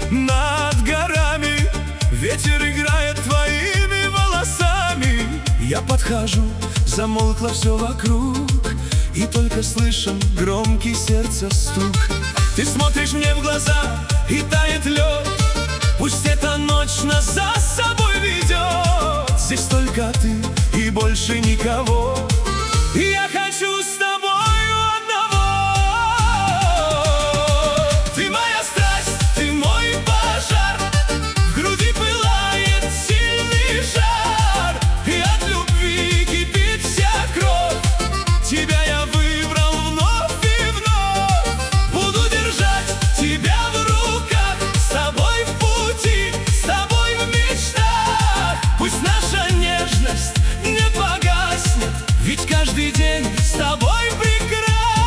над горами. Ветер играет твоими волосами. Я подхожу, замолкло все вокруг, и только слышен громкий сердца стук. Ты смотришь мне в глаза, и тает лед. Пусть эта ночь нас за собой ведет. Здесь только ты и больше никого. И я хочу с тобою одного. Ты моя страсть, ты мой пожар. В груди пылает сильный жар, и от любви кипит вся кровь. Тебя я выбрал вновь и вновь. Буду держать тебя в руках, с тобой в пути, с тобой в мечтах. Пусть наша нежность не погаснет, ведь каждый день с тобой прекрасен.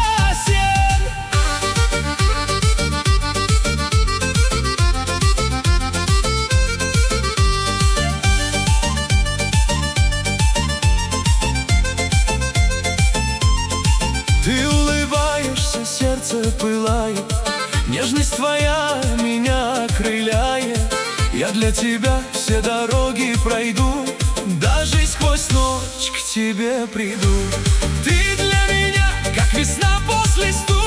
Ты улыбаешься, сердце пылает, нежность твоя меня окрыляет. Я для тебя все дороги пройду, даже сквозь ночь к тебе приду. Ты для меня, как весна после стужи.